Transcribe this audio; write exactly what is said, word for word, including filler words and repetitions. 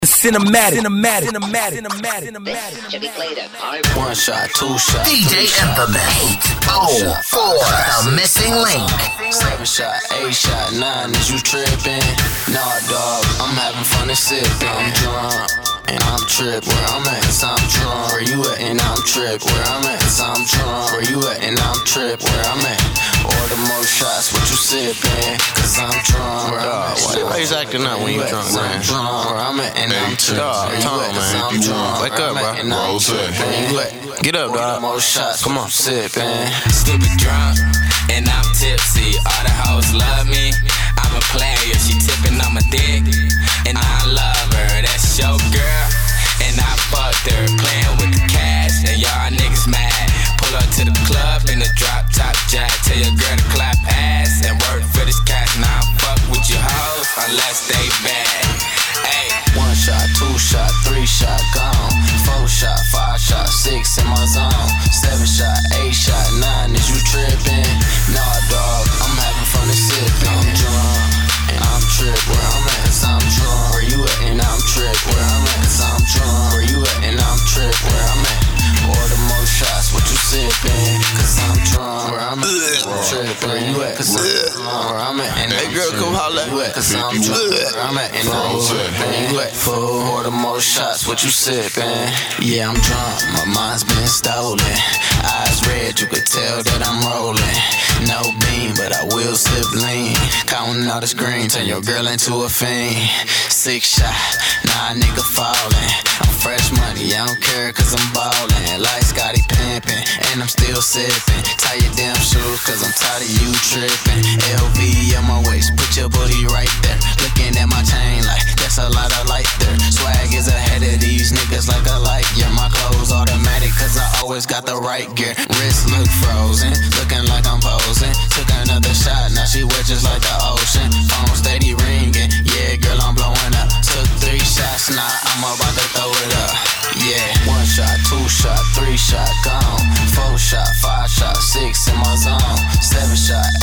Cinematic, cinematic, cinematic, cinematic, cinematic. Should be played at One shot, two shot, D J Infamous. Oh, four, the missing link. Seven shot, eight shot, nine. Is you tripping? Nah, dog, I'm having fun and sipping. I'm drunk and I'm tripped. Where I'm at, so I'm drunk. Where you at? And I'm tripped. Where I'm at, so I'm drunk. Where you at? And I'm tripped. Where I'm at? Order more shots. What you sipping? Cause I'm drunk. Where I'm at? Why you acting up when you drunk, man? I'm drunk. Where I'm at? And I'm tripped. Dog, Tom, man. Wake up, bro. Get up, dog. More shots. Come on. Sipping. Stupid drunk, and I'm tipsy. All the hoes love me. I'm a player, she tipping on my dick, and I love her. That's your girl, and I fucked her. Playing with the cash, and y'all niggas mad. Pull up to the club in the drop top jack. Tell your girl to clap ass and work for this cash. Now I fuck with your hoes unless they bad. Hey. One shot, two shot, three shot, gone. Four shot, five shot, six in my zone. Seven shot, eight shot, nine. Is you tripping? Nah, dog, I'm having fun and sipping. I'm drunk and I'm tripped. Where I'm at, cause I'm drunk. Where you at? And I'm tripped. Where I'm at, cause I'm drunk. Where you at? And I'm tripped. Where I'm at? Order more shots. What you sipping? Cause I'm drunk. Where I'm at? Tripped. Where you at? Cause I'm drunk. Where I'm at? And Hey, girl, come holla. you at? Cause I'm drunk. Where I'm at? And I'm tripping. You at? Fool. Order more shots. What you sipping? Yeah, I'm drunk. My mind's been stolen. Eyes red, you could tell that I'm rolling. No beam, but I will sip lean. Counting all this green, turn your girl into a fiend. Six shot, nah, nigga falling. I'm fresh money, I don't care cause I'm ballin'. Like Scotty pimpin', and I'm still sippin'. Tie your damn shoes cause I'm tired of you trippin'. L V on my waist, put your booty right there. Looking at my chain like, that's a lot of light there. Swag is ahead of these niggas like a light year. My clothes automatic cause I always got the right gear. Wrist look frozen, looking like I'm posing. Took another shot, now she wet just like the ocean. Phone steady ringing, yeah girl I'm blowing up. Took three shots, now I'm about to throw it up. Yeah, one shot, two shot, three shot, gone. Four shot, five shot, six in my zone. Seven shot,